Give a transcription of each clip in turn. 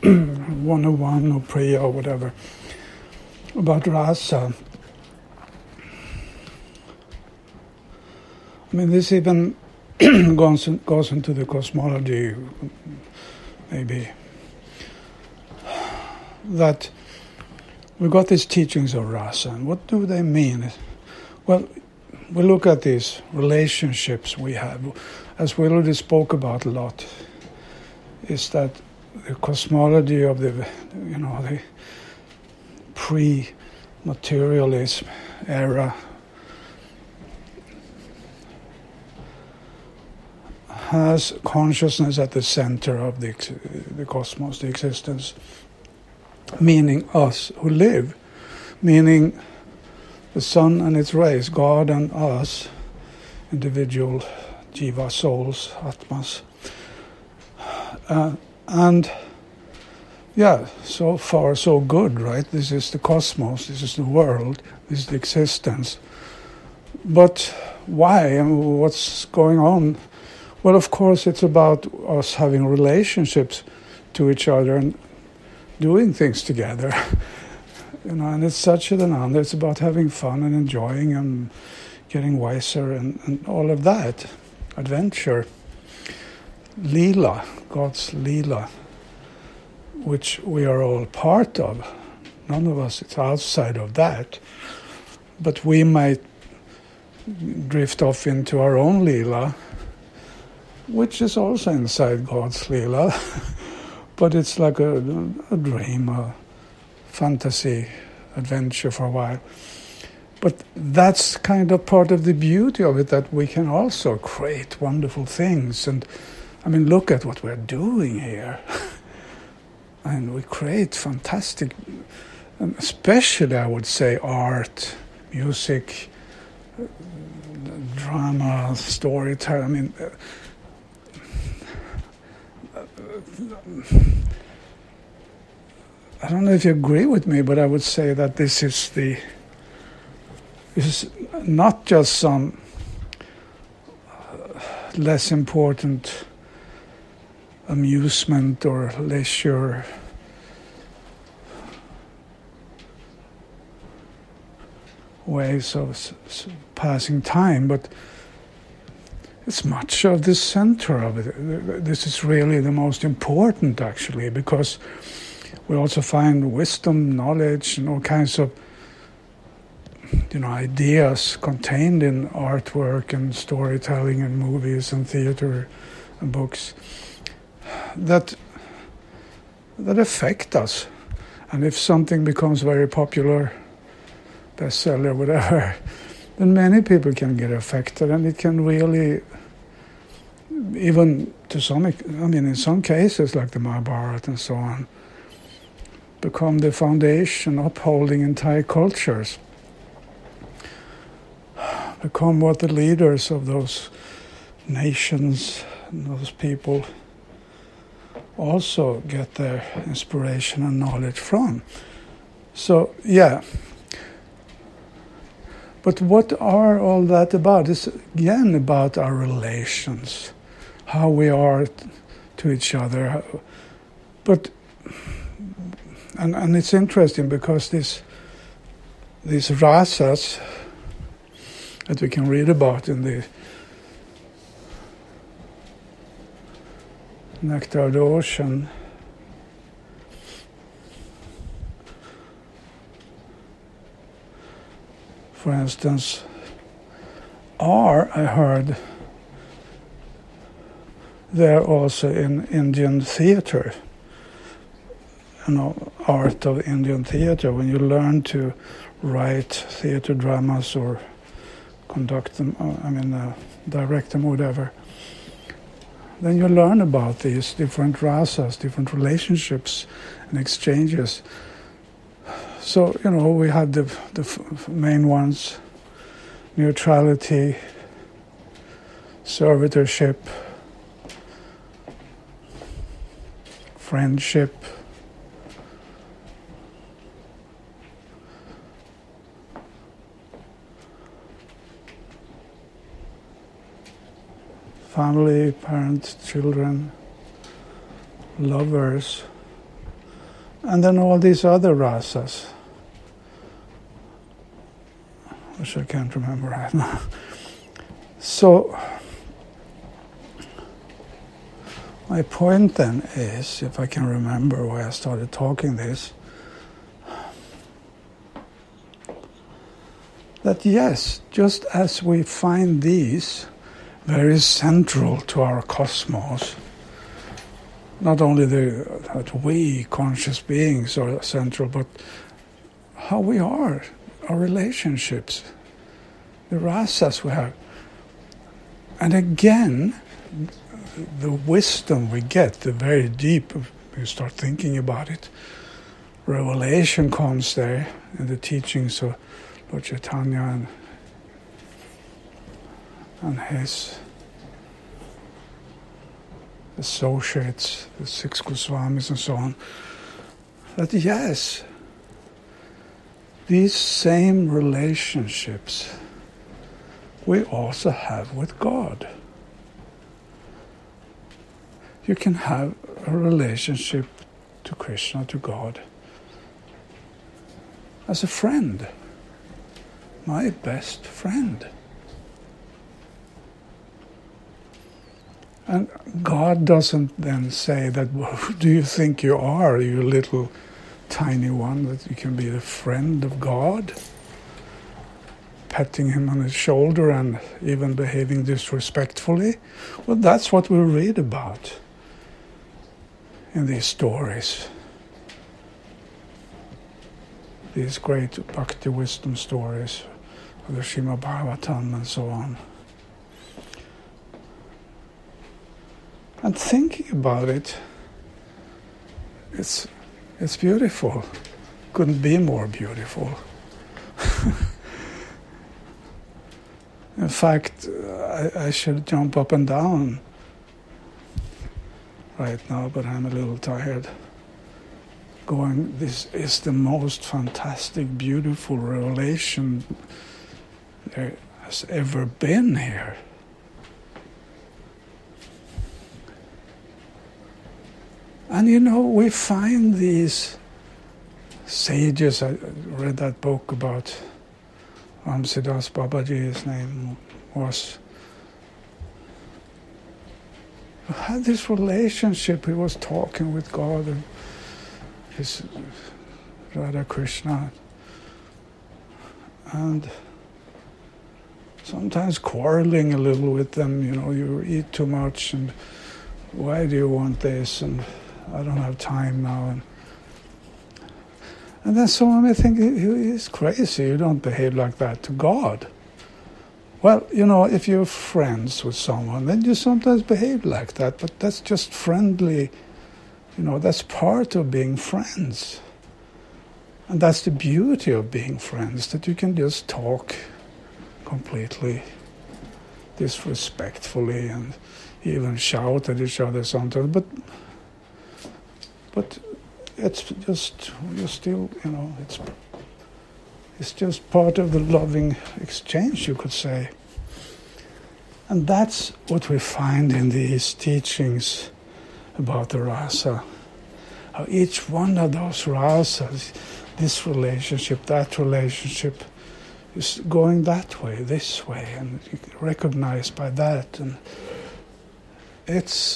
101 or Priya or whatever, about rasa. I mean, this even goes into the cosmology, maybe, that we got these teachings of rasa, and what do they mean? Well, we look at these relationships we have, as we already spoke about a lot, is that the cosmology of the pre-materialism era has consciousness at the center of the cosmos, the existence, meaning us who live, meaning the sun and its rays, God and us, individual jiva souls, atmas. And yeah, so far so good, right? This is the cosmos, this is the world, this is the existence. But why and what's going on? Well, of course, it's about us having relationships to each other and doing things together. And it's such an honor. It's about having fun and enjoying and getting wiser and all of that. Adventure. Leela, God's Leela, which we are all part of. None of us is outside of that. But we might drift off into our own Leela, which is also inside God's Leela. But it's like a dream, a fantasy, adventure for a while. But that's kind of part of the beauty of it, that we can also create wonderful things. And I mean, look at what we're doing here. And we create fantastic, and especially I would say art, music, drama, storytelling. I mean, I don't know if you agree with me, but I would say that this is not just some less important amusement or leisure ways of passing time, but it's much of the center of it. This is really the most important, actually, because we also find wisdom, knowledge, and all kinds of ideas contained in artwork and storytelling and movies and theater and books that affect us. And if something becomes very popular, bestseller, whatever, then many people can get affected, and it can really, even to some, in some cases, like the Mahabharata and so on, become the foundation upholding entire cultures, become what the leaders of those nations and those people also get their inspiration and knowledge from. So, yeah. But what are all that about? It's again about our relations, how we are to each other. But and it's interesting because these rasas that we can read about in the Nectar of the Ocean, for instance, are, I heard, there also in Indian theater, art of Indian theater. When you learn to write theater dramas or conduct them, direct them, whatever, then you learn about these different rasas, different relationships and exchanges. So, we had the main ones: neutrality, servitorship, friendship, family, parents, children, lovers, And then all these other rasas, which I can't remember right now. So, my point then is, if I can remember why I started talking this, that yes, just as we find these very central to our cosmos, not only that we, conscious beings, are central, but how we are, our relationships, the rasas we have. And again, the wisdom we get, the very deep, you start thinking about it, revelation comes there in the teachings of Lord Chaitanya and his associates, the 6 Goswamis and so on, that yes, these same relationships we also have with God. You can have a relationship to Krishna, to God, as a friend, my best friend. And God doesn't then say that, well, who do you think you are, you little tiny one, that you can be the friend of God? Patting him on his shoulder and even behaving disrespectfully. Well, that's what we read about in these stories. These great bhakti wisdom stories of the Srimad Bhagavatam and so on. And thinking about it, it's beautiful. Couldn't be more beautiful. In fact, I should jump up and down right now, but I'm a little tired. Going, this is the most fantastic, beautiful revelation there has ever been here. And you know, we find these sages. I read that book about Ramsidas Babaji, his name was, who had this relationship. He was talking with God and his Radha Krishna, and sometimes quarreling a little with them. You know, you eat too much, and why do you want this? And I don't have time now. And then someone may think, he's crazy, you don't behave like that to God. Well, you know, if you're friends with someone, then you sometimes behave like that, but that's just friendly, you know, that's part of being friends. And that's the beauty of being friends, that you can just talk completely disrespectfully and even shout at each other sometimes, but it's just, you're still, you know, it's just part of the loving exchange, you could say. And that's what we find in these teachings about the rasa. How each one of those rasas, this relationship, that relationship, is going that way, this way, and you can recognize by that. And it's...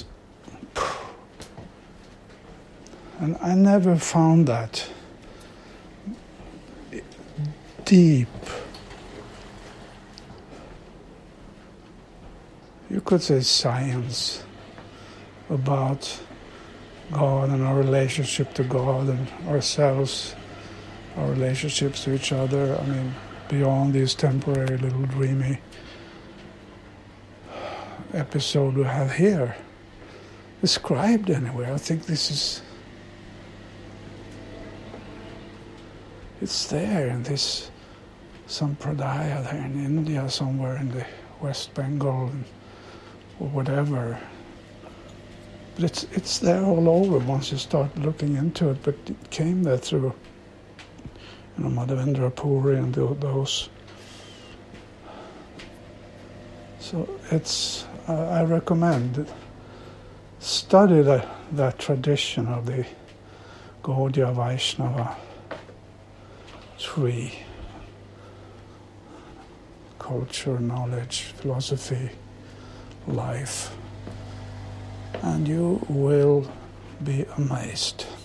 And I never found that deep. You could say science about God and our relationship to God and ourselves, our relationships to each other. I mean, beyond these temporary little dreamy episode we have here. Described anyway. I think this is... It's there in this sampradaya there in India, somewhere in the West Bengal or whatever. But it's there all over once you start looking into it. But it came there through, you know, Madhavendra Puri and those. So it's, I recommend, study that tradition of the Gaudiya Vaishnava tree. Culture, knowledge, philosophy, life. And you will be amazed.